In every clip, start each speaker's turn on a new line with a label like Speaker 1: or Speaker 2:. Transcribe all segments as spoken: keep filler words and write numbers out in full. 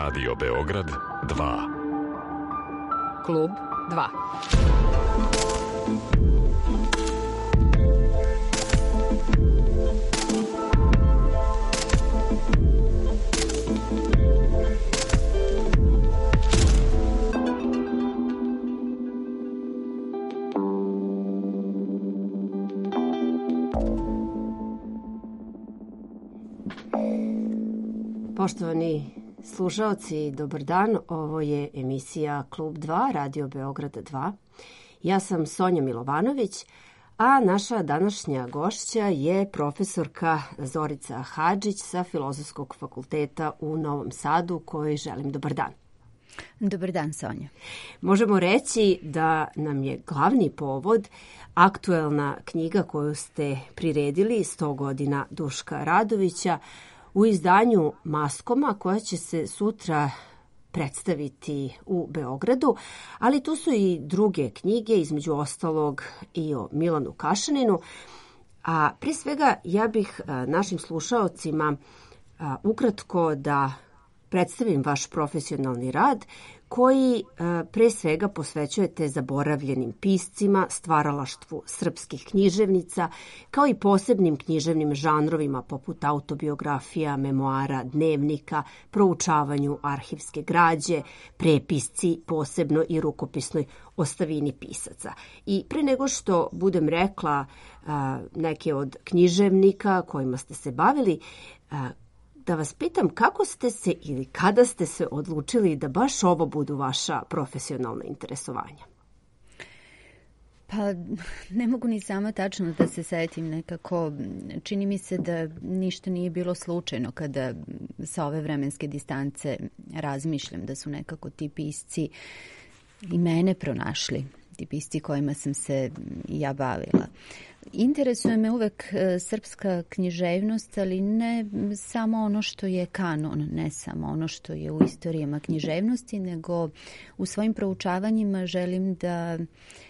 Speaker 1: Radio Beograd dva.
Speaker 2: Klub dva. Poštovani slušaoci, dobar dan. Ovo je emisija Klub dva, Radio Beograd dva. Ja sam Sonja Milovanović, a naša današnja gošća je profesorka Zorica Hadžić sa Filozofskog fakulteta u Novom Sadu, kojoj želim dobar dan.
Speaker 3: Dobar dan, Sonja.
Speaker 2: Možemo reći da nam je glavni povod aktuelna knjiga koju ste priredili, sto godina Duška Radovića, u izdanju Maskoma, koja će se sutra predstaviti u Beogradu, ali tu su i druge knjige, između ostalog i o Milanu Kašaninu. A pre svega ja bih našim slušaocima ukratko da predstavim vaš profesionalni rad, koji pre svega posvećujete zaboravljenim piscima, stvaralaštvu srpskih književnica, kao i posebnim književnim žanrovima poput autobiografija, memoara, dnevnika, proučavanju arhivske građe, prepisci, posebno i rukopisnoj ostavini pisaca. I pre nego što budem rekla neke od književnika kojima ste se bavili, da vas pitam kako ste se ili kada ste se odlučili da baš ovo budu vaša profesionalna interesovanja?
Speaker 3: Pa ne mogu ni sama tačno da se setim nekako. Čini mi se da ništa nije bilo slučajno kada sa ove vremenske distance razmišljam da su nekako ti pisci i mene pronašli, ti pisci kojima sam se ja bavila. Interesuje me uvek srpska književnost, ali ne samo ono što je kanon, ne samo ono što je u istorijama književnosti, nego u svojim proučavanjima želim da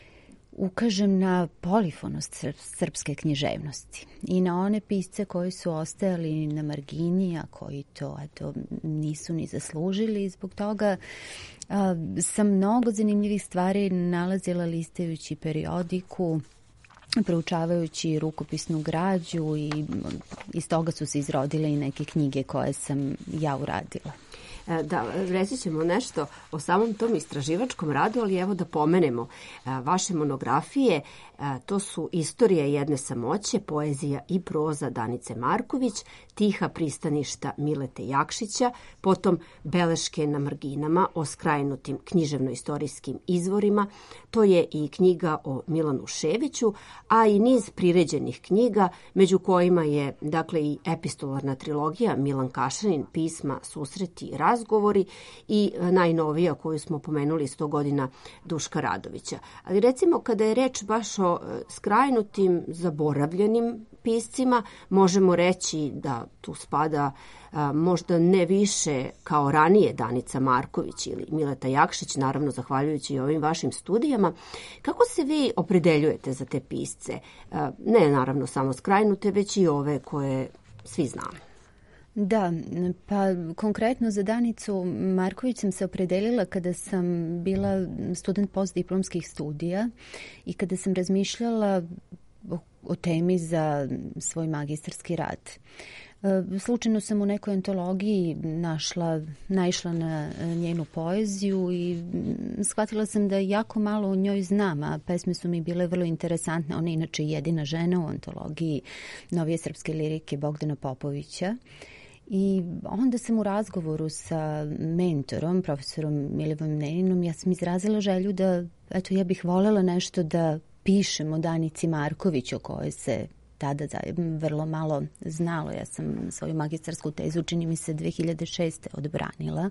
Speaker 3: ukažem na polifonost srpske književnosti i na one pisce koji su ostajali na margini, a koji to eto, nisu ni zaslužili. I zbog toga a, sam mnogo zanimljivih stvari nalazila listajući periodiku, proučavajući rukopisnu građu i iz toga su se izrodile i neke knjige koje sam ja uradila.
Speaker 2: Da, reći ćemo nešto o samom tom istraživačkom radu, ali evo da pomenemo vaše monografije. To su Istorija jedne samoće, poezija i proza Danice Marković, Tiha pristaništa Milete Jakšića, potom Beleške na marginama o skrajnutim književno-istorijskim izvorima. To je i knjiga o Milanu Ševiću, a i niz priređenih knjiga, među kojima je dakle i epistolarna trilogija Milan Kašanin, pisma, susreti, razgovori i najnovija koju smo pomenuli, sto godina Duška Radovića. Ali recimo kada je reč baš o skrajnutim, zaboravljenim piscima, možemo reći da tu spada a, možda ne više kao ranije Danica Marković ili Mileta Jakšić, naravno zahvaljujući i ovim vašim studijama. Kako se vi opredeljujete za te pisce? A, ne naravno samo skrajnute, već i ove koje svi znamo.
Speaker 3: Da, pa konkretno za Danicu Marković sam se opredelila kada sam bila student postdiplomskih studija i kada sam razmišljala o, o temi za svoj magistarski rad. Slučajno sam u nekoj antologiji našla, naišla na njenu poeziju i shvatila sam da jako malo o njoj znam, a pesme su mi bile vrlo interesantne. Ona je inače jedina žena u antologiji novije srpske lirike Bogdana Popovića. I onda sam u razgovoru sa mentorom, profesorom Milivojem Neninom, ja sam izrazila želju da, eto, ja bih voljela nešto da pišem o Danici Marković, o kojoj se tada vrlo malo znalo. Ja sam svoju magistarsku tezu, čini mi se, dve hiljade šeste odbranila.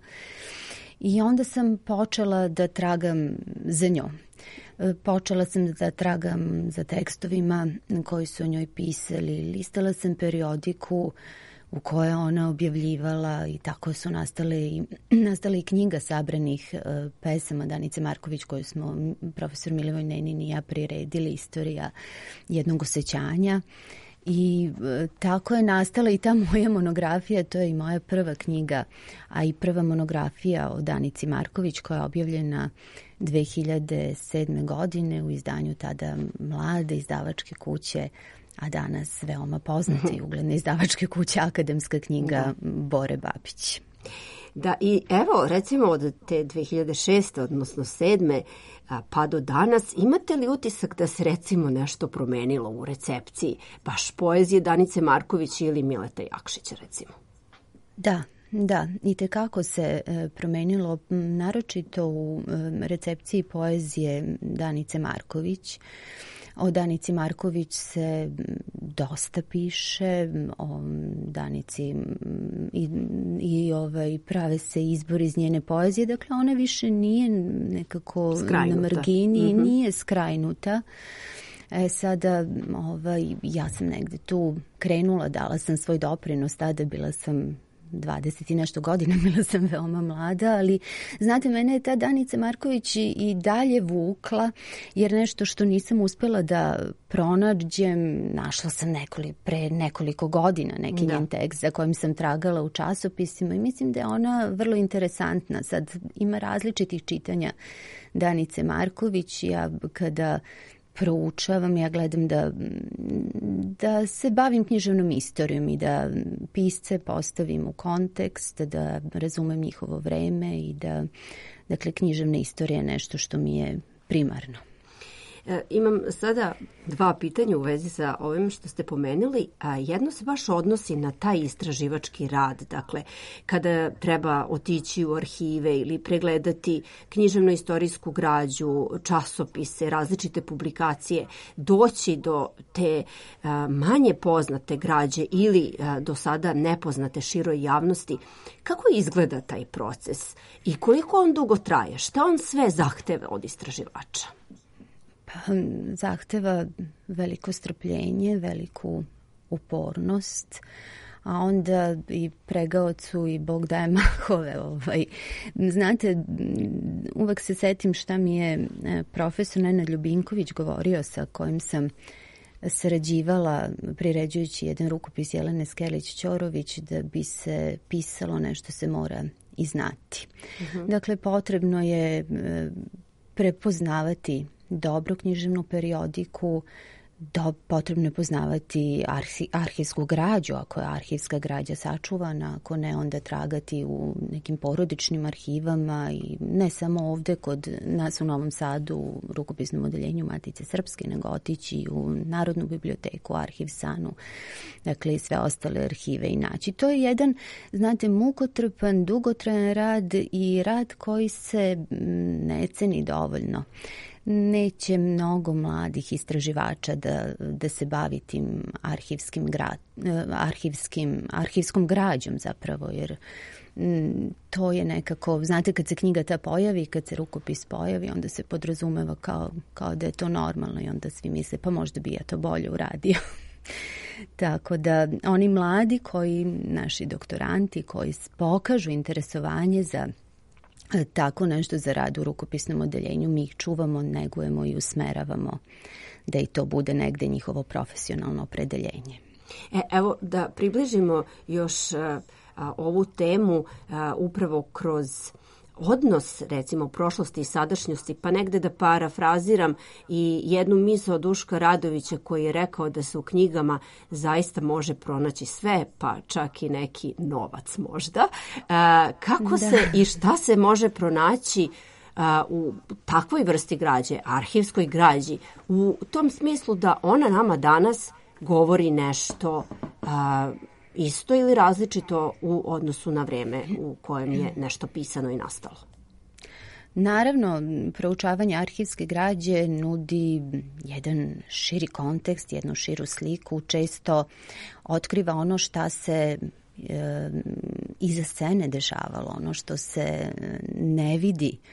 Speaker 3: I onda sam počela da tragam za njom. Počela sam da tragam za tekstovima koji su o njoj pisali. Listala sam periodiku u kojoj ona objavljivala i tako su nastale i, nastale i knjiga sabranih uh, pesama Danice Marković koju smo profesor Milivoj Nenin i ja priredili, Istorija jednog osjećanja. I e, tako je nastala i ta moja monografija, to je i moja prva knjiga, a i prva monografija o Danici Marković koja je objavljena dve hiljade sedme. godine u izdanju tada mlade izdavačke kuće, a danas veoma poznate i ugledne izdavačke kuće Akademska knjiga Bore Babić.
Speaker 2: Da, i evo, recimo od te dve hiljade šeste. odnosno sedme. pa do danas, imate li utisak da se recimo nešto promenilo u recepciji baš poezije Danice Marković ili Mileta Jakšića recimo?
Speaker 3: Da, da, itekako se e, promenilo, naročito u e, recepciji poezije Danice Marković. O Danici Marković se dosta piše, o Danici i, i ovaj, prave se izbor iz njene poezije. Dakle, ona više nije nekako skrajnuta. Na margini, mm-hmm. nije skrajnuta. E, sada, ovaj, ja sam negde tu krenula, dala sam svoj doprinos, tada bila sam dvadeset i nešto godina, bila sam veoma mlada, ali znate, mene je ta Danica Marković i dalje vukla, jer nešto što nisam uspela da pronađem, našla sam nekoli, pre nekoliko godina neki njen tekst za kojim sam tragala u časopisima i mislim da je ona vrlo interesantna. Sad ima različitih čitanja Danice Marković. Ja kada proučavam, ja gledam da, da se bavim književnom istorijom i da pisce postavim u kontekst, da razumem njihovo vreme i da, dakle, književna istorija je nešto što mi je primarno.
Speaker 2: E, imam sada dva pitanja u vezi sa ovim što ste pomenuli, a jedno se baš odnosi na taj istraživački rad. Dakle, kada treba otići u arhive ili pregledati književno-istorijsku građu, časopise, različite publikacije, doći do te a, manje poznate građe ili a, do sada nepoznate široj javnosti, kako izgleda taj proces i koliko on dugo traje? Šta on sve zahteva od istraživača?
Speaker 3: Pa, zahteva veliko strpljenje, veliku upornost, a onda i pregaocu i Bog daje mahove. Ovaj. Znate, uvek se setim šta mi je profesor Nenad Ljubinković govorio, sa kojim sam sarađivala priređujući jedan rukopis Jelene Skelić-Ćorović, da bi se pisalo nešto se mora i znati. Uh-huh. Dakle, potrebno je prepoznavati dobru književnu periodiku, do, potrebno je poznavati arhi, arhivsku građu, ako je arhivska građa sačuvana, ako ne, onda tragati u nekim porodičnim arhivama i ne samo ovde kod nas u Novom Sadu u rukopisnom odeljenju Matice Srpske, nego otići u Narodnu biblioteku, Arhiv Sanu, dakle i sve ostale arhive i naći. To je jedan, znate, mukotrpan, dugotrajan rad i rad koji se ne ceni dovoljno. Neće mnogo mladih istraživača da, da se bavi tim arhivskim grad, arhivskim, arhivskom građom zapravo, jer m, to je nekako, znate, kad se knjiga ta pojavi, kad se rukopis pojavi, onda se podrazumeva kao, kao da je to normalno i onda svi misle pa možda bi ja to bolje uradio. Tako da oni mladi koji, naši doktoranti koji pokažu interesovanje za tako nešto za rad u rukopisnom odeljenju, mi ih čuvamo, negujemo i usmeravamo da i to bude negde njihovo profesionalno opredeljenje.
Speaker 2: E, evo da približimo još a, a, ovu temu a, upravo kroz odnos, recimo, prošlosti i sadašnjosti, pa negde da parafraziram i jednu misao Duška Radovića koji je rekao da se u knjigama zaista može pronaći sve, pa čak i neki novac možda. A, kako da. se i šta se može pronaći a, u takvoj vrsti građe, arhivskoj građi, u tom smislu da ona nama danas govori nešto a, isto ili različito u odnosu na vreme u kojem je nešto pisano i nastalo?
Speaker 3: Naravno, proučavanje arhivske građe nudi jedan širi kontekst, jednu širu sliku, često otkriva ono šta se e, iza scene dešavalo, ono što se ne vidi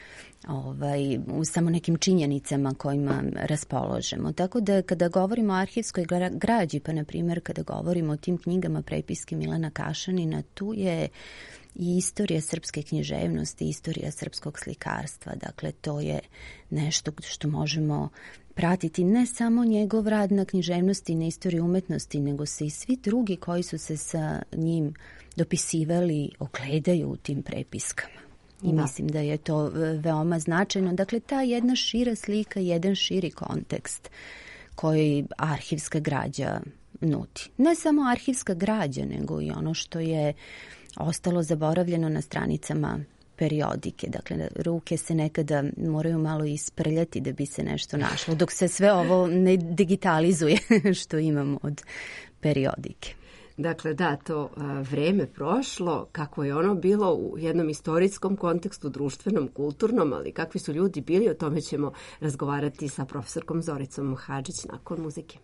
Speaker 3: ovaj, u samo nekim činjenicama kojima raspoložemo. Tako da kada govorimo o arhivskoj građi, pa na primjer kada govorimo o tim knjigama prepiske Milana Kašanina, tu je i istorija srpske književnosti, istorija srpskog slikarstva. Dakle, to je nešto što možemo pratiti ne samo njegov rad na književnosti, na istoriji umetnosti, nego se i svi drugi koji su se sa njim dopisivali ogledaju u tim prepiskama. I da. Mislim da je to veoma značajno. Dakle, ta jedna šira slika, jedan širi kontekst koji arhivska građa nudi. Ne samo arhivska građa, nego i ono što je ostalo zaboravljeno na stranicama periodike. Dakle, ruke se nekada moraju malo isprljati da bi se nešto našlo, dok se sve ovo ne digitalizuje što imamo od periodike.
Speaker 2: Dakle, da, to a, vreme prošlo, kako je ono bilo u jednom istorijskom kontekstu, društvenom, kulturnom, ali kakvi su ljudi bili, o tome ćemo razgovarati sa profesorkom Zoricom Hadžić nakon muzike.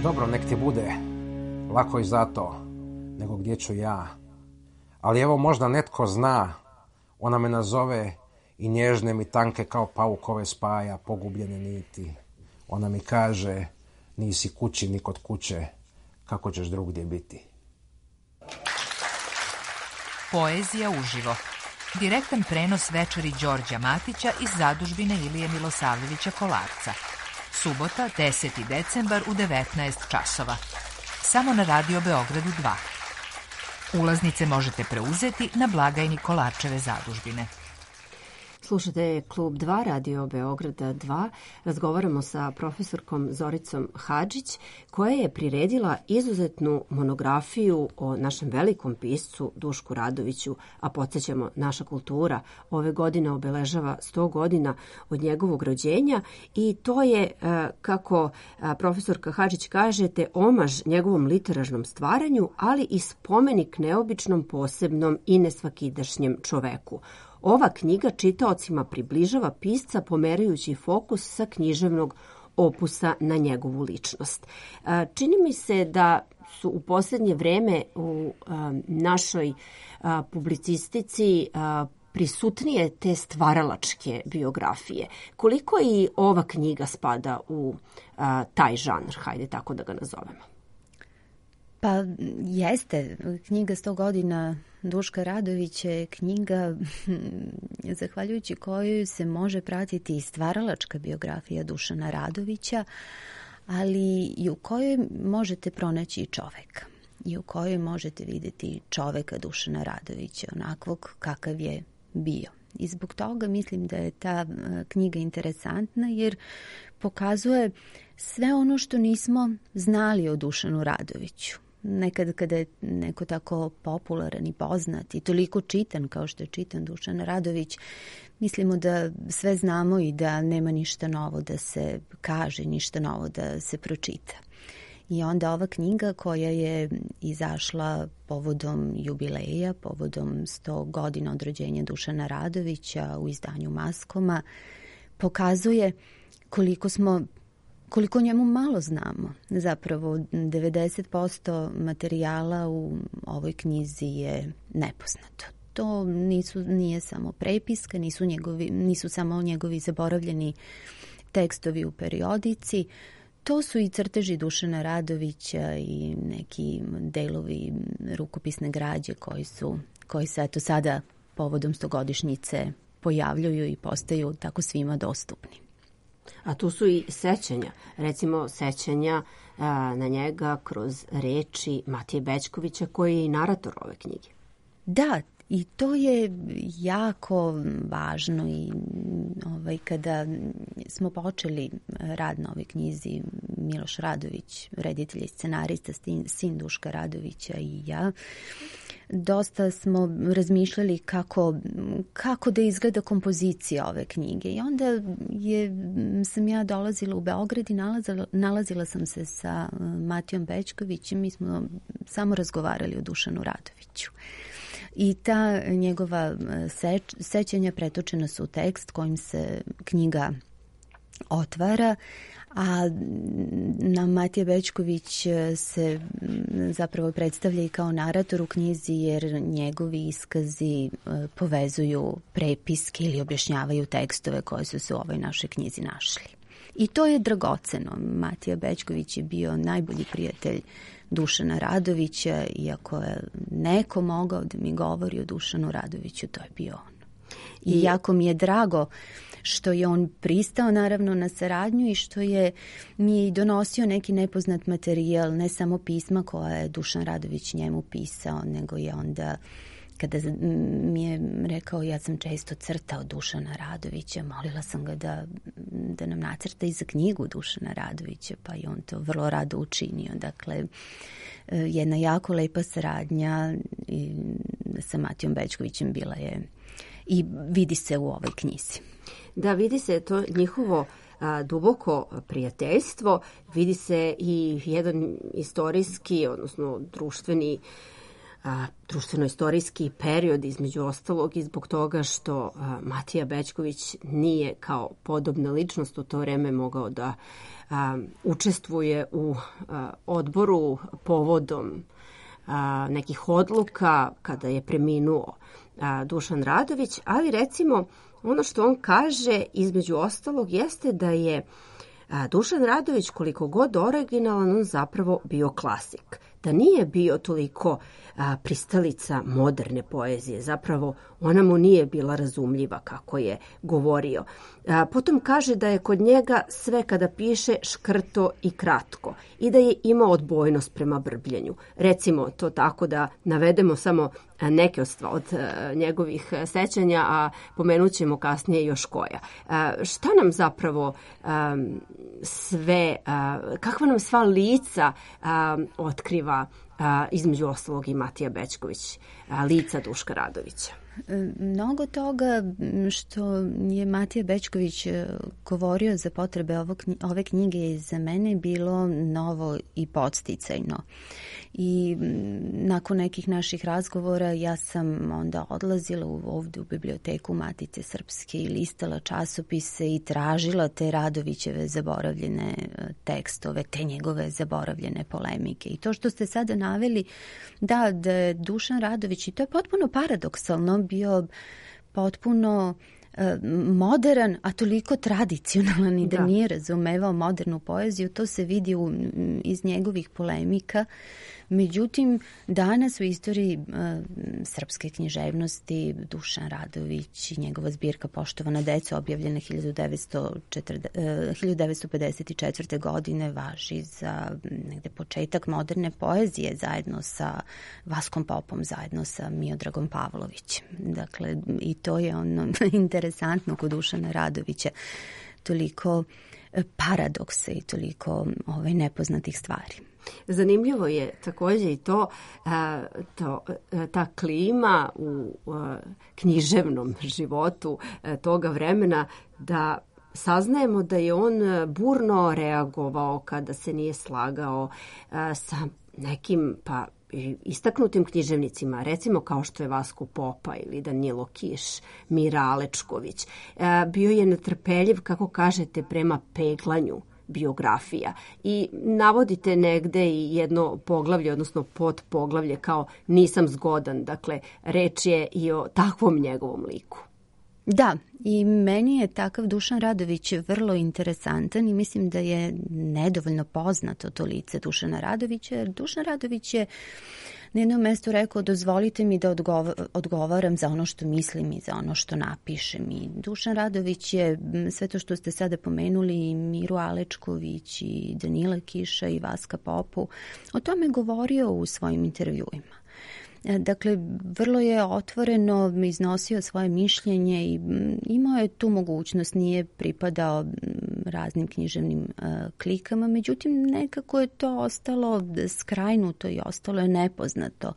Speaker 4: Dobro, nek ti bude, lako i zato, nego gdje ću ja. Ali evo možda netko zna, ona me nazove i nježne mi tanke kao paukove spaja pogubljene niti. Ona mi kaže, nisi kući ni kod kuće, kako ćeš drugdje biti.
Speaker 5: Poezija uživo. Direktan prenos večeri Đorđa Matića iz zadužbine Ilije Milosavljevića Kolarca. Subota, deseti decembar u devetnaest časova. Samo na Radio Beogradu dva. Ulaznice možete preuzeti na blagajni Kolarčeve zadužbine.
Speaker 2: Slušate Klub dva, Radio Beograda dva. Razgovaramo sa profesorkom Zoricom Hadžić, koja je priredila izuzetnu monografiju o našem velikom piscu Dušku Radoviću, a podsjećamo, naša kultura ove godine obeležava sto godina od njegovog rođenja i to je, kako profesorka Hadžić kaže, te omaž njegovom literarnom stvaranju, ali i spomenik neobičnom, posebnom i nesvakidašnjem čoveku. Ova knjiga čitaocima približava pisca pomerajući fokus sa književnog opusa na njegovu ličnost. Čini mi se da su u posljednje vreme u našoj publicistici prisutnije te stvaralačke biografije. Koliko i ova knjiga spada u taj žanr, hajde tako da ga nazovemo?
Speaker 3: Pa jeste, knjiga sto godina Duška Radovića je knjiga zahvaljujući kojoj se može pratiti i stvaralačka biografija Dušana Radovića, ali i u kojoj možete pronaći i čoveka. I u kojoj možete vidjeti čoveka Dušana Radovića, onakvog kakav je bio. I zbog toga mislim da je ta knjiga interesantna jer pokazuje sve ono što nismo znali o Dušanu Radoviću. Nekad kada je neko tako popularan i poznat i toliko čitan kao što je čitan Dušan Radović, mislimo da sve znamo i da nema ništa novo da se kaže, ništa novo da se pročita. I onda ova knjiga koja je izašla povodom jubileja, povodom sto godina od rođenja Dušana Radovića u izdanju Maskoma, pokazuje koliko smo koliko njemu malo znamo. Zapravo devedeset posto materijala u ovoj knjizi je nepoznato. To nisu, nije samo prepiska, nisu, njegovi, nisu samo njegovi zaboravljeni tekstovi u periodici. To su i crteži Dušana Radovića i neki delovi rukopisne građe koji su, koji se eto sada povodom stogodišnjice pojavljuju i postaju tako svima dostupni.
Speaker 2: A tu su i sećanja, recimo sećanja a, na njega kroz reči Matije Bećkovića koji je i narator ove knjige.
Speaker 3: Da, i to je jako važno i ovaj, kada smo počeli rad na ovoj knjizi, Miloš Radović, reditelj i scenarista, sin Duška Radovića i ja, dosta smo razmišljali kako, kako da izgleda kompozicija ove knjige. I onda je, sam ja dolazila u Beograd i nalazila, nalazila sam se sa Matijom Bećkovićem. Mi smo samo razgovarali o Dušanu Radoviću. I ta njegova seć, sećanja pretočena su u tekst kojim se knjiga otvara, a nam Matija Bećković se zapravo predstavlja i kao narator u knjizi jer njegovi iskazi povezuju prepiske ili objašnjavaju tekstove koje su se u ovoj našoj knjizi našli. I to je dragoceno. Matija Bećković je bio najbolji prijatelj Dušana Radovića, iako je neko mogao da mi govori o Dušanu Radoviću, to je bio on. I jako mi je drago što je on pristao naravno na saradnju i što je mi je i donosio neki nepoznat materijal, ne samo pisma koja je Dušan Radović njemu pisao, nego je onda kada mi je rekao ja sam često crtao Dušana Radovića, molila sam ga da, da nam nacrta i za knjigu Dušana Radovića, pa je on to vrlo rado učinio. Dakle, jedna jako lepa saradnja i sa Matijom Bećkovićem bila je i vidi se u ovoj knjizi.
Speaker 2: Da, vidi se to njihovo a, duboko prijateljstvo, vidi se i jedan istorijski, odnosno društveni društveno-istorijski period, između ostalog i zbog toga što a, Matija Bećković nije kao podobna ličnost u to vreme mogao da a, učestvuje u a, odboru povodom a, nekih odluka kada je preminuo a, Dušan Radović, ali recimo ono što on kaže između ostalog jeste da je a, Dušan Radović koliko god originalan, on zapravo bio klasik. Da nije bio toliko a, pristalica moderne poezije, zapravo ona mu nije bila razumljiva kako je govorio. A, potom kaže da je kod njega sve kada piše škrto i kratko i da je imao odbojnost prema brbljenju. Recimo to tako da navedemo samo neke od, od a, njegovih sećanja, a pomenut ćemo kasnije još koja. A, šta nam zapravo a, sve, a, kakva nam sva lica a, otkriva a, između ostalog i Matija Bećković, a, lica Duška Radovića?
Speaker 3: Mnogo toga što je Matija Bećković govorio za potrebe ovog, ove knjige je za mene bilo novo i podsticajno. I nakon nekih naših razgovora ja sam onda odlazila ovdje u biblioteku Matice Srpske i listala časopise i tražila te Radovićeve zaboravljene tekstove, te njegove zaboravljene polemike. I to što ste sada naveli, da, da je Dušan Radović, i to je potpuno paradoksalno, bio potpuno modern, a toliko tradicionalan i da, da nije razumevao modernu poeziju, to se vidi u, iz njegovih polemika. Međutim, danas u istoriji uh, srpske književnosti Dušan Radović i njegova zbirka Poštovana deca, objavljena hiljadu devetsto pedeset četvrte. godine, važi za negde početak moderne poezije zajedno sa Vaskom Popom, zajedno sa Miodragom Pavlovićem. Dakle, i to je ono interesantno kod Dušana Radovića. Toliko paradoksa i toliko ovaj, nepoznatih stvari.
Speaker 2: Zanimljivo je također i to, to ta klima u književnom životu toga vremena, da saznajemo da je on burno reagovao kada se nije slagao sa nekim pa istaknutim književnicima, recimo kao što je Vasko Popa ili Danilo Kiš, Mira Alečković. Bio je netrpeljiv, kako kažete, prema peglanju biografija i navodite negde i jedno poglavlje, odnosno podpoglavlje kao nisam zgodan. Dakle, reč je i o takvom njegovom liku.
Speaker 3: Da, i meni je takav Dušan Radović vrlo interesantan i mislim da je nedovoljno poznato to lice Dušana Radovića. Dušan Radović je na jednom mjestu rekao: dozvolite mi da odgovaram za ono što mislim i za ono što napišem. I Dušan Radović je, sve to što ste sada pomenuli, i Miru Alečković i Danila Kiša i Vaska Popu, o tome govorio u svojim intervjuima. Dakle, vrlo je otvoreno iznosio svoje mišljenje i imao je tu mogućnost, nije pripadao raznim književnim uh, klikama, međutim nekako je to ostalo skrajnuto i ostalo je nepoznato.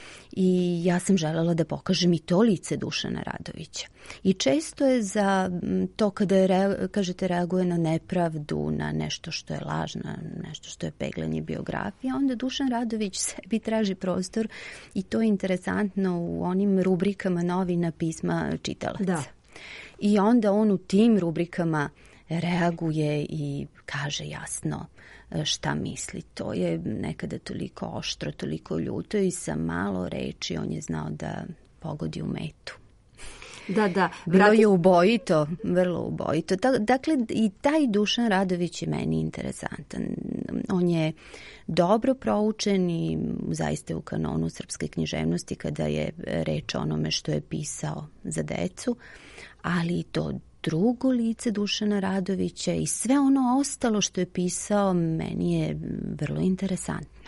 Speaker 3: I ja sam željela da pokažem i to lice Dušana Radovića. I često je za to kada je, re, kažete, reaguje na nepravdu, na nešto što je lažno, nešto što je peglanje biografije, onda Dušan Radović sebi traži prostor i to je interesantno u onim rubrikama novina pisma čitalaca.
Speaker 2: Da.
Speaker 3: I onda on u tim rubrikama reaguje i kaže jasno šta misli. To je nekada toliko oštro, toliko ljuto i sa malo reči on je znao da pogodi u metu.
Speaker 2: Da, da.
Speaker 3: Bilo je ubojito, vrlo ubojito. Dakle, i taj Dušan Radović je meni interesantan. On je dobro proučen i zaista u kanonu srpske književnosti kada je reč o onome što je pisao za decu, ali to drugo lice Dušana Radovića i sve ono ostalo što je pisao meni je vrlo interesantno.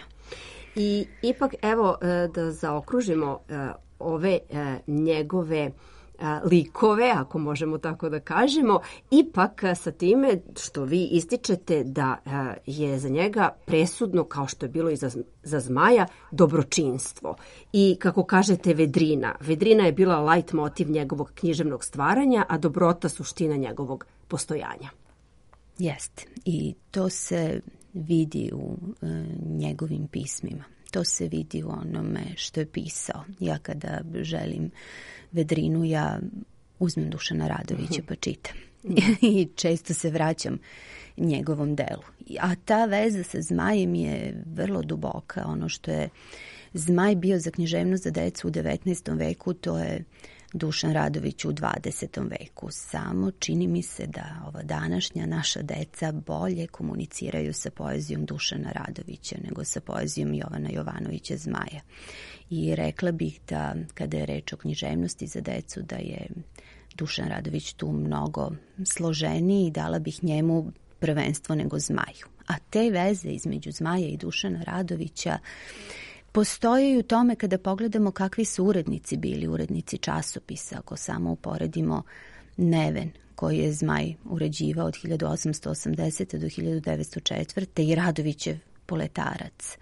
Speaker 2: I ipak, evo, da zaokružimo ove njegove likove, ako možemo tako da kažemo, ipak sa time što vi ističete da je za njega presudno, kao što je bilo i za, za Zmaja, dobročinstvo. I kako kažete, vedrina. Vedrina je bila lajt motiv njegovog književnog stvaranja, a dobrota suština njegovog postojanja.
Speaker 3: Jeste. I to se vidi u e, njegovim pismima. to se vidi u onome što je pisao. Ja kada želim vedrinu, ja uzmem Dušana Radovića pa čitam. I često se vraćam njegovom delu. A ta veza sa Zmajem je vrlo duboka. Ono što je Zmaj bio za književnost za decu u devetnaestom veku, to je Dušan Radović u dvadesetom veku. Samo čini mi se da ova današnja naša deca bolje komuniciraju sa poezijom Dušana Radovića nego sa poezijom Jovana Jovanovića Zmaja. I rekla bih da kada je reč o književnosti za decu da je Dušan Radović tu mnogo složeniji i dala bih njemu prvenstvo nego Zmaju. A te veze između Zmaja i Dušana Radovića postoje i u tome kada pogledamo kakvi su urednici bili, urednici časopisa. Ako samo uporedimo Neven, koji je Zmaj uređivao od hiljadu osamsto osamdesete do hiljadu devetsto četvrte i Radovićev Poletarac.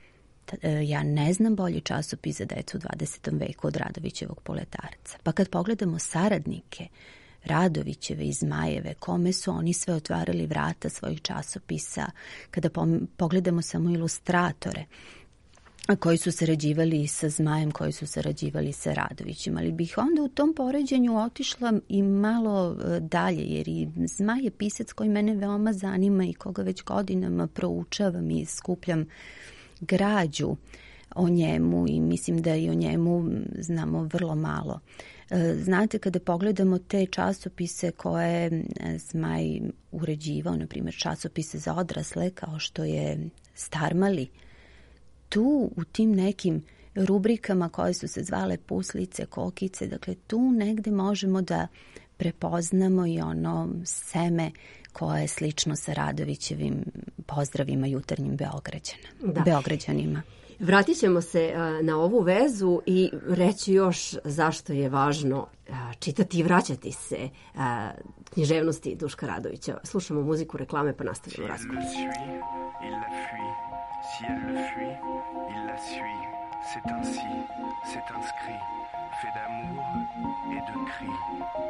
Speaker 3: Ja ne znam bolji časopis za decu u dvadesetom veku od Radovićevog Poletarca. Pa kad pogledamo saradnike Radovićeve i Zmajeve, kome su oni sve otvarali vrata svojih časopisa, kada pogledamo samo ilustratore koji su sarađivali sa Zmajem, koji su sarađivali sa Radovićem. Ali bih onda u tom poređenju otišla i malo dalje, jer i Zmaj je pisac koji mene veoma zanima i koga već godinama proučavam i skupljam građu o njemu i mislim da i o njemu znamo vrlo malo. Znate, kada pogledamo te časopise koje Zmaj uređivao, na primjer časopise za odrasle, kao što je Starmali, tu u tim nekim rubrikama koje su se zvale Puslice, Kokice, dakle tu negde možemo da prepoznamo i ono seme koje je slično sa Radovićevim Pozdravima jutarnjim Beograđana, da. Beograđanima.
Speaker 2: Vratit ćemo se na ovu vezu i reći još zašto je važno čitati i vraćati se književnosti Duška Radovića. Slušamo muziku, reklame pa nastavljamo razgovor.
Speaker 6: Si elle le fuit, il la suit. C'est ainsi, c'est inscrit, fait d'amour et de cris.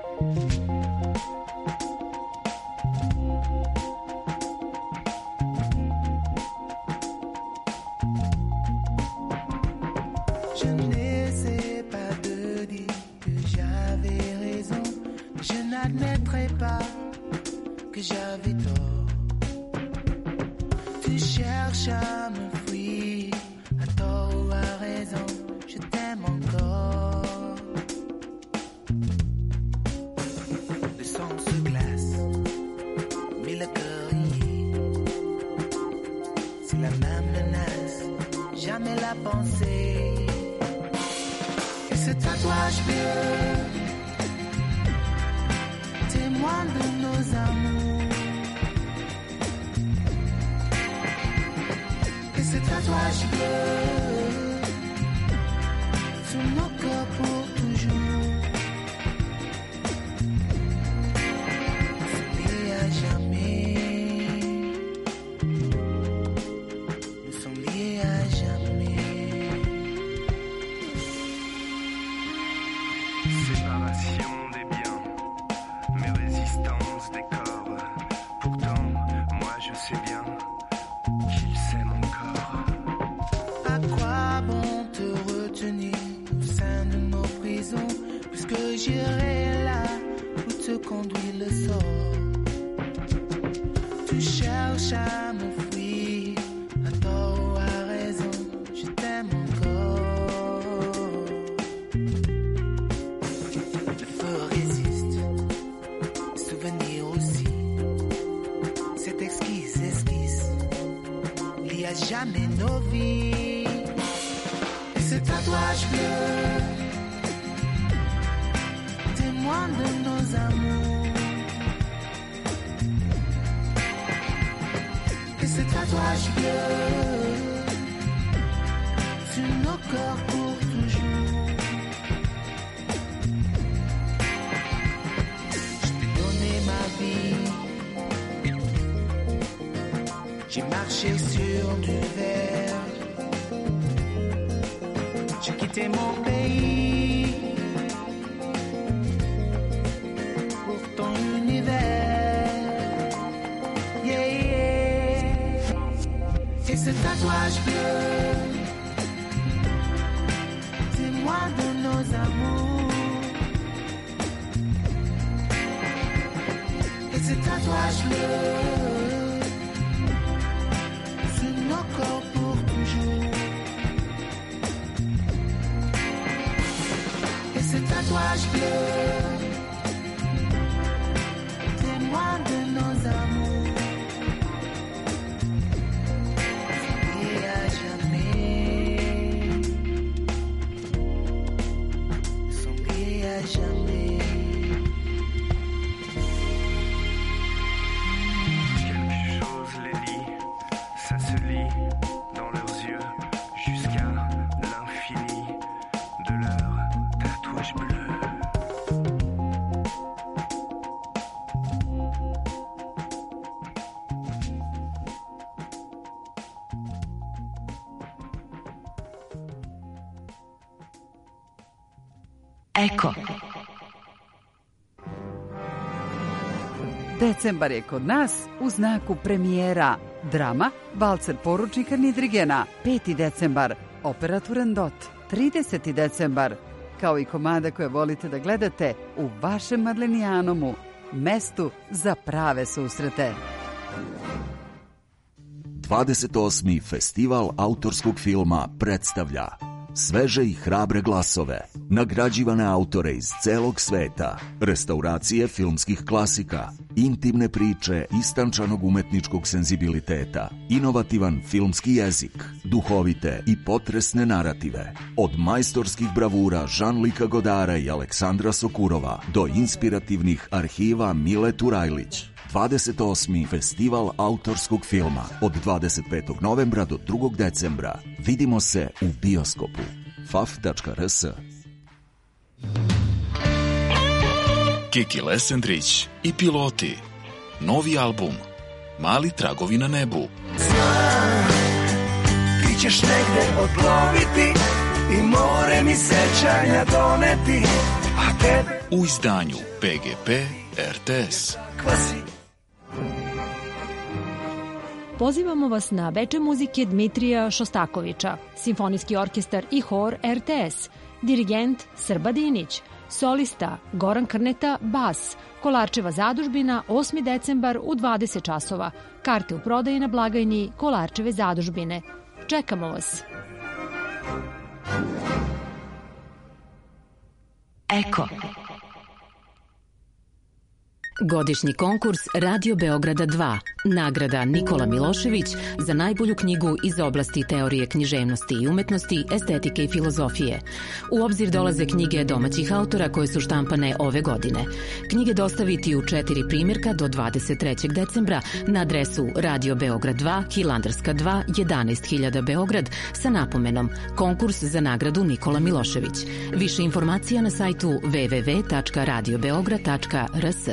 Speaker 6: Je n'essaie pas de dire que j'avais raison, mais je n'admettrai pas que j'avais tort. Tu cherches à me fuir, à tort ou à raison, je t'aime encore. Le sang se glace, mais le cœur y est. C'est la même menace, jamais la pensée. Et ce tatouage bleu, témoin de nos amours. Ce tatouage bleu sur nos corps pour toujours. Nous sommes liés à jamais. Nous sommes liés à jamais. Séparation des biens, mais résistance des corps. Pourtant, moi je sais bien qu'il s'aime encore. À quoi bon te retenir au sein de nos prisons, puisque j'irai là où te conduit le sort. Tu cherches à me fuir, à tort ou à raison, je t'aime encore. Le feu résiste, le souvenir aussi, cette exquise esquisse lie à jamais nos vies. Et ce tatouage bleu, témoin de nos amours. Et ce tatouage bleu sur nos corps pour toujours. Je t'ai donné ma vie, j'ai marché sur du verre, j'ai quitté mon pays pour ton univers. Yeah, yeah. Et ce tatouage bleu, ces tatouages bleus, c'est nos corps pour toujours. Et ces tatouages bleus, témoins de nos amours. Et à jamais, sont liés à jamais. Quelque chose les lie, ça se lit dans leurs yeux jusqu'à l'infini de leurs tatouages bleus.
Speaker 7: Eko.
Speaker 8: Decembar je kod nas u znaku premijera drama Valcer poručnika Nidrigena, peti decembar opera Turandot, trideseti decembar, kao i komada koje volite da gledate u vašem Madlenijanomu, mestu za prave susrete.
Speaker 9: dvadeset osmi Festival autorskog filma predstavlja sveže i hrabre glasove, nagrađivane autore iz celog sveta, restauracije filmskih klasika, intimne priče istančanog umetničkog senzibiliteta, inovativan filmski jezik, duhovite i potresne narative, od majstorskih bravura Jean-Luca Godara i Aleksandra Sokurova do inspirativnih arhiva Mile Turajlić. dvadeset osmi Festival autorskog filma od dvadeset petog novembra do drugog decembra. Vidimo se u bioskopu. f a f tačka r s.
Speaker 1: Kiki Lesendrić i Piloti. Novi album Mali tragovi na nebu.
Speaker 6: Ti ćeš negde odloviti i more mi sećanja doneti, a tebe
Speaker 1: U izdanju P G P R T S.
Speaker 6: kvasi.
Speaker 10: Pozivamo vas na veče muzike Dmitrija Šostakovića, simfonijski orkestar i hor R T S, dirigent Srba Dinić, solista Goran Krneta, bas, Kolarčeva zadužbina, osmi decembar u dvadeset časova. Karte u prodaji na blagajni Kolarčeve zadužbine. Čekamo vas.
Speaker 7: Eko. Godišnji konkurs Radio Beograda dva. Nagrada Nikola Milošević za najbolju knjigu iz oblasti teorije književnosti i umetnosti, estetike i filozofije. U obzir dolaze knjige domaćih autora koje su štampane ove godine. Knjige dostaviti u četiri primjerka do dvadeset trećeg decembra na adresu Radio Beograd dva, Hilandarska dva, jedanaest hiljada Beograd sa napomenom Konkurs za nagradu Nikola Milošević. Više informacija na sajtu w w w tačka radio beograd tačka r s.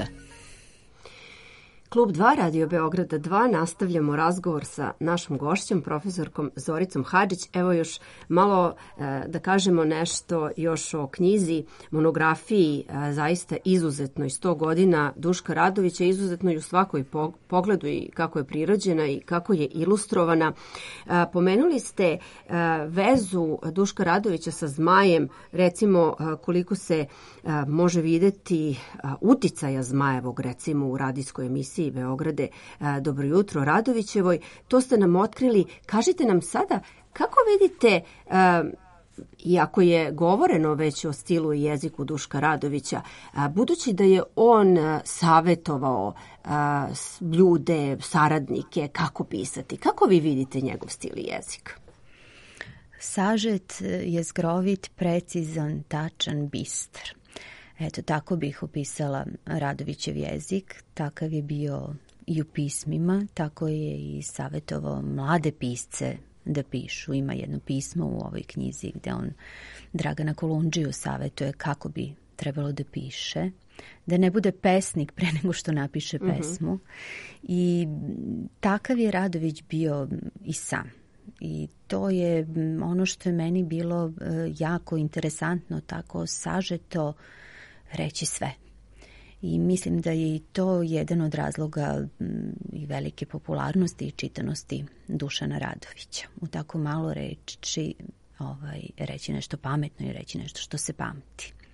Speaker 2: Klub dva Radio Beograda dva nastavljamo razgovor sa našom gošćom, profesorkom Zoricom Hadžić. Evo još malo e, da kažemo nešto još o knjizi, monografiji, e, zaista izuzetnoj sto godina Duška Radovića, izuzetno i u svakoj po, pogledu i kako je prirođena i kako je ilustrovana. E, pomenuli ste e, vezu Duška Radovića sa Zmajem, recimo e, koliko se e, može videti e, uticaja Zmajevog, recimo u radijskoj emisiji Beograde, Dobro jutro Radovićevoj. To ste nam otkrili. Kažite nam sada kako vidite, iako je govoreno već o stilu i jeziku Duška Radovića, budući da je on savetovao ljude, saradnike, kako pisati, kako vi vidite njegov stil i jezik?
Speaker 3: Sažet, jezgrovit, precizan, tačan, bistar. Eto, tako bih opisala Radovićev jezik, takav je bio i u pismima, tako je i savjetovao mlade pisce da pišu. Ima jedno pismo u ovoj knjizi gde on Dragana Kolundžiju savjetuje kako bi trebalo da piše, da ne bude pesnik pre nego što napiše pesmu. Mm-hmm. I takav je Radović bio i sam. I to je ono što je meni bilo jako interesantno, tako sažeto reći sve. I mislim da je i to jedan od razloga i velike popularnosti i čitanosti Dušana Radovića. U tako malo reči ovaj, reći nešto pametno i reći nešto što se pamti.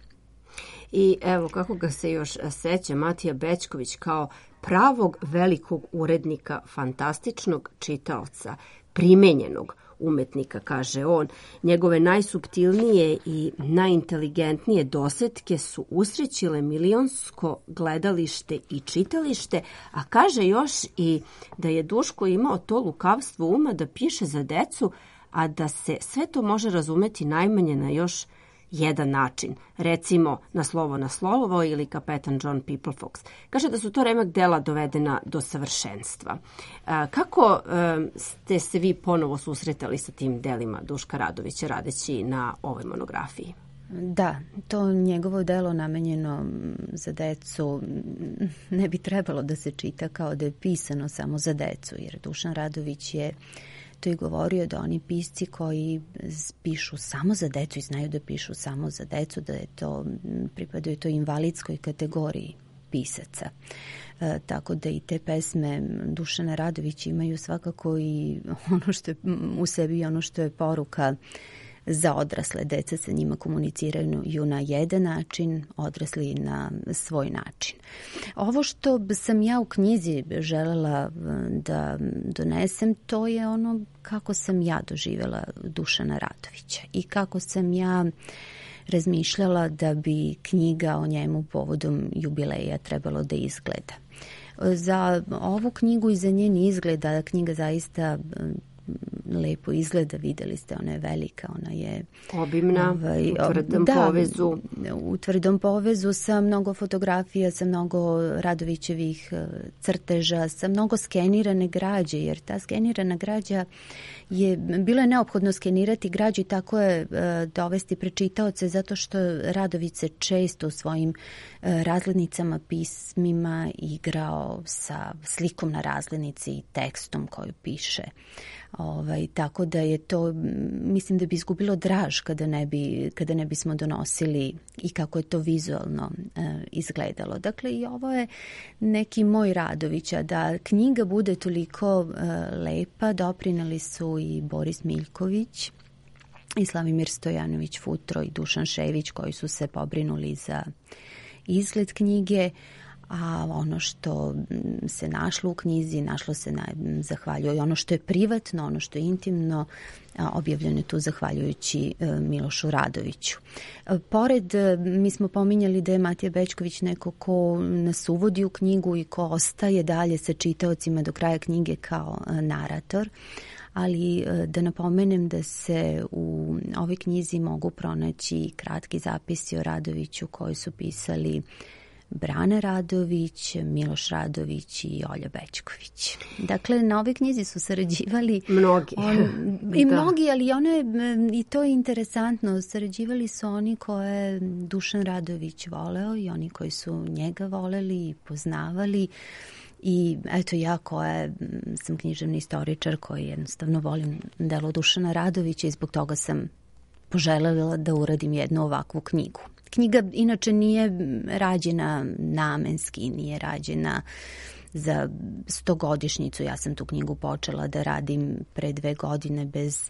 Speaker 2: I evo kako ga se još seća Matija Bećković kao pravog velikog urednika, fantastičnog čitaoca, primenjenog umetnika, kaže on. Njegove najsuptilnije i najinteligentnije dosetke su usrećile milionsko gledalište i čitalište, a kaže još i da je Duško imao to lukavstvo uma da piše za decu, a da se sve to može razumeti najmanje na još jedan način, recimo na slovo na slovo ili Kapetan John Peoplefox. Kaže da su to remek dela dovedena do savršenstva. Kako ste se vi ponovo susretali sa tim delima Duška Radovića radeći na ovoj monografiji?
Speaker 3: Da, to njegovo delo namenjeno za decu ne bi trebalo da se čita kao da je pisano samo za decu, jer Dušan Radović je to i govorio da oni pisci koji pišu samo za decu i znaju da pišu samo za decu, da je to, pripadaju to invalidskoj kategoriji pisaca. E, tako da i te pesme Dušana Radovića imaju svakako i ono što je u sebi, ono što je poruka za odrasle. Deca sa njima komuniciraju na jedan način, odrasli na svoj način. Ovo što sam ja u knjizi želela da donesem, to je ono kako sam ja doživjela Dušana Radovića i kako sam ja razmišljala da bi knjiga o njemu povodom jubileja trebalo da izgleda. Za ovu knjigu i za njen izgled, a knjiga zaista lepo izgleda, videli ste, ona je velika, ona je
Speaker 2: obimna, ovaj, u tvrdom
Speaker 3: da,
Speaker 2: povezu.
Speaker 3: U tvrdom povezu sa mnogo fotografija, sa mnogo Radovićevih crteža, sa mnogo skenirane građe, jer ta skenirana građa je, bilo je neophodno skenirati građu i tako je dovesti prečitaoce, zato što Radović se često u svojim razglednicama, pismima igrao sa slikom na razglednici i tekstom koju piše. Ovaj, tako da je to, mislim da bi izgubilo draž kada ne, bi, kada ne bismo donosili i kako je to vizualno e, izgledalo. Dakle, i ovo je neki moj Radovića, da knjiga bude toliko e, lepa, doprineli su i Boris Miljković i Slavimir Stojanović Futro i Dušan Šević, koji su se pobrinuli za izgled knjige. A ono što se našlo u knjizi, našlo se na, zahvaljuje, ono što je privatno, ono što je intimno, objavljeno je tu zahvaljujući Milošu Radoviću. Pored, mi smo pominjali da je Matija Bećković neko ko nas uvodi u knjigu i ko ostaje dalje sa čitaocima do kraja knjige kao narator, ali da napomenem da se u ovoj knjizi mogu pronaći kratki zapisi o Radoviću koji su pisali Brana Radović, Miloš Radović i Olja Bećković. Dakle, na ovoj knjizi su sarađivali
Speaker 2: mnogi.
Speaker 3: On, I da. mnogi, ali one, i to je interesantno, sarađivali su oni koje Dušan Radović voleo i oni koji su njega voleli i poznavali. I eto, ja koja sam književni istoričar koji jednostavno volim delo Dušana Radovića i zbog toga sam poželjela da uradim jednu ovakvu knjigu. Knjiga inače nije rađena namenski, nije rađena za stogodišnjicu. Ja sam tu knjigu počela da radim pre dve godine bez,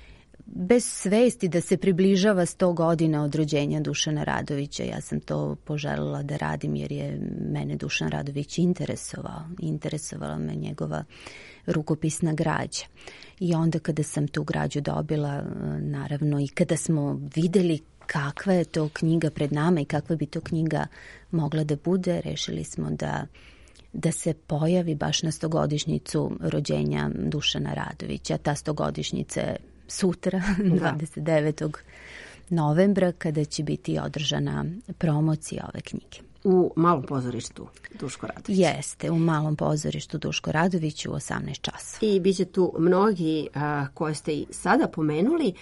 Speaker 3: bez svesti da se približava sto godina od rođenja Dušana Radovića. Ja sam to poželjela da radim jer je mene Dušan Radović interesovao. Interesovala me njegova rukopisna građa. I onda kada sam tu građu dobila, naravno, i kada smo videli kakva je to knjiga pred nama i kakva bi to knjiga mogla da bude, rešili smo da, da se pojavi baš na stogodišnjicu rođenja Dušana Radovića. Ta stogodišnjica je sutra, dvadeset devetog novembra, kada će biti održana promocija ove knjige.
Speaker 2: U Malom pozorištu Duško Radović.
Speaker 3: Jeste, u Malom pozorištu Duško Radović u osamnaest časova.
Speaker 2: I bit će tu mnogi a, koje ste i sada pomenuli.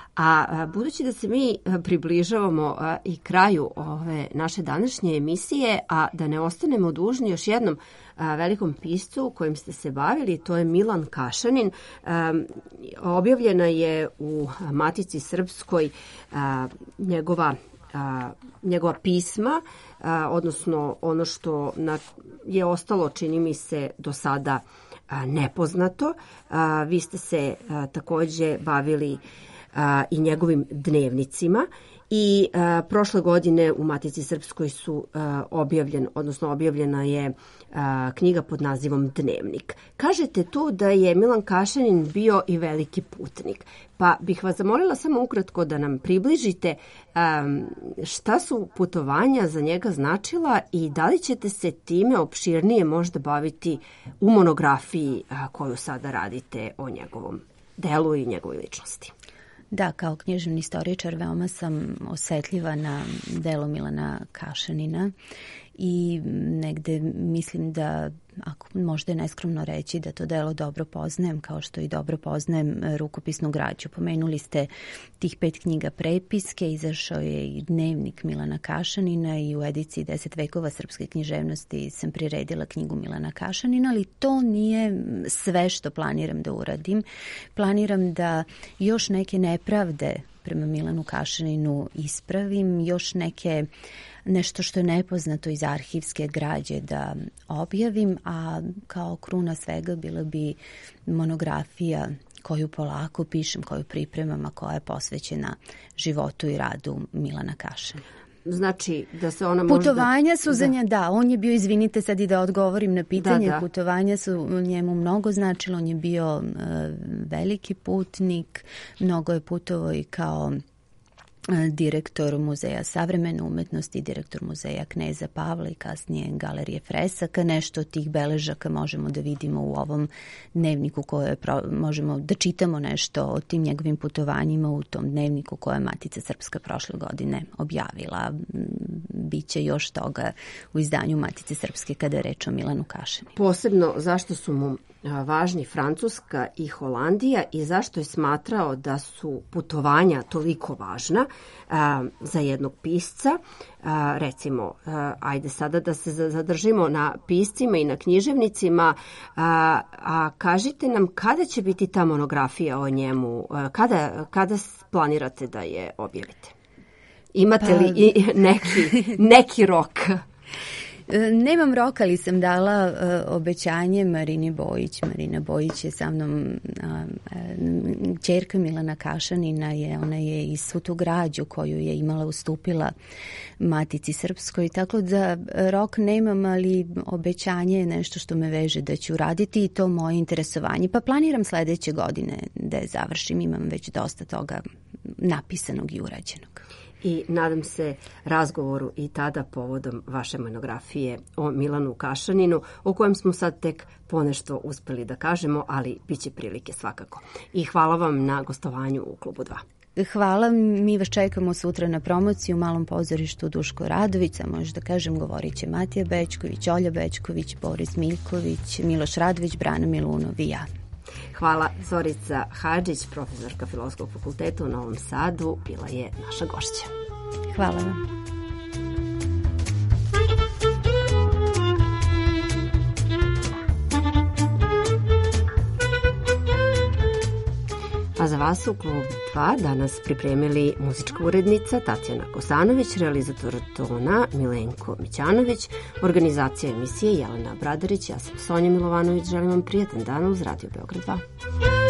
Speaker 2: A budući da se mi približavamo i kraju ove naše današnje emisije, a da ne ostanemo dužni još jednom velikom piscu kojim ste se bavili, to je Milan Kašanin. Objavljena je u Matici Srpskoj njegova, njegova pisma, odnosno ono što je ostalo, čini mi se, do sada nepoznato. Vi ste se takođe bavili i njegovim dnevnicima i a, prošle godine u Matici Srpskoj su a, objavljen, odnosno objavljena je a, knjiga pod nazivom Dnevnik. Kažete tu da je Milan Kašanin bio i veliki putnik, pa bih vas zamolila samo ukratko da nam približite a, šta su putovanja za njega značila i da li ćete se time opširnije možda baviti u monografiji a, koju sada radite o njegovom delu i njegovoj ličnosti.
Speaker 3: Da, kao književni istoričar veoma sam osetljiva na delo Milana Kašanina i negde mislim da, ako možda je neskromno reći, da to delo dobro poznajem, kao što i dobro poznajem rukopisnu građu. Pomenuli ste tih pet knjiga prepiske, izašao je i Dnevnik Milana Kašanina i u ediciji Deset vekova srpske književnosti sam priredila knjigu Milana Kašanina, ali to nije sve što planiram da uradim. Planiram da još neke nepravde prema Milanu Kašaninu ispravim, još neke nešto što je nepoznato iz arhivske građe da objavim, a kao kruna svega bila bi monografija koju polako pišem, koju pripremam, a koja je posvećena životu i radu Milana Kašanina.
Speaker 2: Znači da se ona možda...
Speaker 3: Putovanja su za nje, da, on je bio, izvinite sad i da odgovorim na pitanje,
Speaker 2: da, da.
Speaker 3: Putovanja su njemu mnogo značilo, on je bio uh, veliki putnik, mnogo je putovao i kao direktor Muzeja savremene umetnosti, direktor Muzeja Kneza Pavla i kasnije Galerije Fresaka. Nešto od tih beležaka možemo da vidimo u ovom dnevniku koje pro, možemo da čitamo nešto o tim njegovim putovanjima u tom dnevniku koje je Matica Srpska prošle godine objavila. Biće još toga u izdanju Matice Srpske kada je reč o Milanu Kašaninu.
Speaker 2: Posebno zašto su mu važni Francuska i Holandija i zašto je smatrao da su putovanja toliko važna a, za jednog pisca. A, recimo, a, ajde sada da se zadržimo na piscima i na književnicima, a, a kažite nam kada će biti ta monografija o njemu, a, kada, kada planirate da je objavite? Imate pa... li i neki, neki rok?
Speaker 3: Nemam roka, ali sam dala uh, obećanje Marini Bojić. Marina Bojić je sa mnom uh, uh, ćerka Milana Kašanina, je, ona je i svu tu građu koju je imala ustupila Matici Srpskoj, tako da rok nemam, ali obećanje je nešto što me veže da ću raditi i to moje interesovanje. Pa planiram sledeće godine da je završim, imam već dosta toga napisanog i urađenog.
Speaker 2: I nadam se razgovoru i tada povodom vaše monografije o Milanu Kašaninu, o kojem smo sad tek ponešto uspeli da kažemo, ali bit će prilike svakako. I hvala vam na gostovanju u Klubu dva.
Speaker 3: Hvala, mi vas čekamo sutra na promociju u Malom pozorištu Duško Radović, a možda kažem govorit će Matija Bećković, Olja Bećković, Boris Miljković, Miloš Radović, Brana Milunov i ja.
Speaker 2: Hvala. Zorica Hadžić, profesorka Filozofskog fakulteta u Novom Sadu, bila je naša gošća.
Speaker 3: Hvala vam.
Speaker 2: A za vas u Klubu dva danas pripremili muzička urednica Tatjana Kosanović, realizator tona Milenko Mićanović, organizacija emisije Jelena Bradarić, ja sam Sonja Milovanović, želim vam prijatan dan uz Radio Beograd dva.